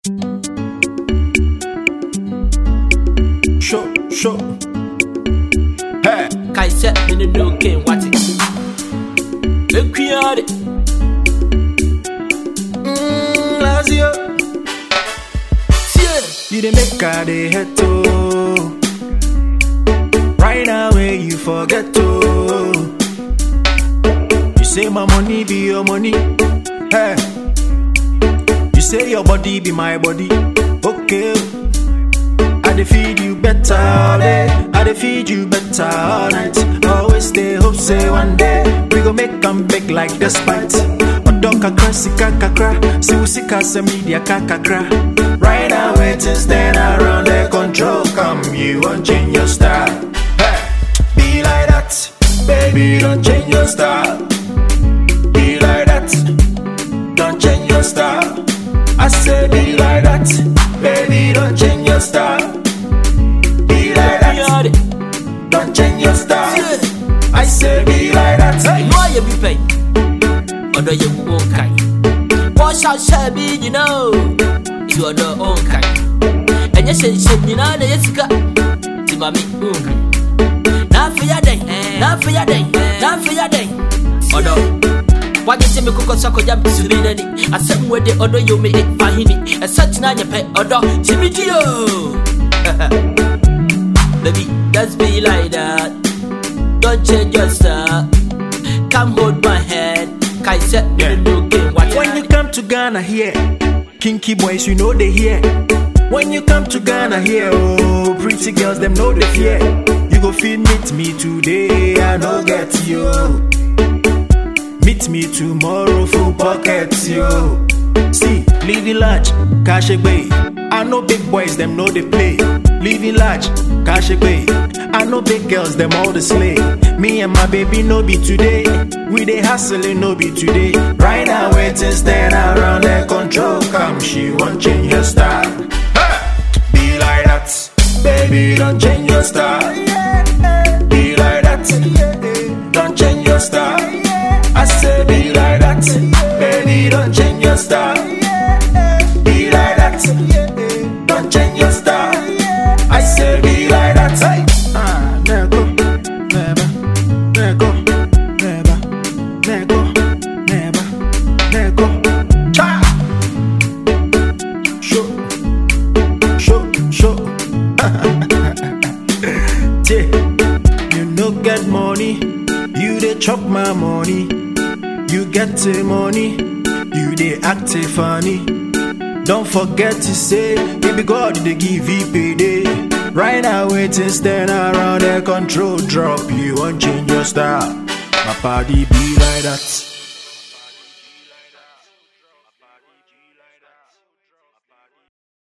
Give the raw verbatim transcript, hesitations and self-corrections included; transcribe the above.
Show, show. Hey, Kai set in the no king, what it? Look at it. Mmm, Lazio. You the make her the head to. Right now, where you forget to. You say my money be your money. Hey. You say your body be my body. Okay. I dey feed you better all day. I dey feed you better all night. Always stay hope say one day we go make them big like the spite. Odo kakra sika kakra, si usika se media kakakra. Right now waiting stand around the control. Come you won't change your style. Hey, be like that, baby don't change your style. Be like that, don't change your style. I say be like that, baby don't change your style. Be like that, don't change your style. I say be like that. Why you be paid? Although you won't kind. What shall shall be, you know? You are the own kind. And you say, you know, the Jessica. Timami, now for your day, now for your day, now for your day. Although, why you say me cook a soccer jump to be ready? I said, where the other you may eat for him. A such nine your pet, although, Jimmy Gio. Baby, just be like that. Don't change your style. Come hold my hand. Kai said, yeah. When you come to Ghana here, kinky boys, you know they here. When you come to Ghana here, oh, pretty girls, them know they fear. You go feel meet me today, I no get you. Meet me tomorrow, full pockets, yo. See, living large, cash away. I know big boys, them know they play. Living large, cash away. I know big girls, them all the slay. Me and my baby no be today. We they hustling no be today. Right now waiting stand around the control. Come, she won't change her style. Hey! Be like that, baby don't change your style. Be like that, don't change your style. I say be like that, baby don't change your style. Be like that, don't change your style. I say be like that. Hey. Ah, never, never, never, never, never, never, never. Cha. Show, show, show. Yeah, you no get money, you dey chop my money. You get the money, you dey act funny. Don't forget to say, baby God they give you payday. Right now waiting stand around the control drop. You won't change your style. My body be like that.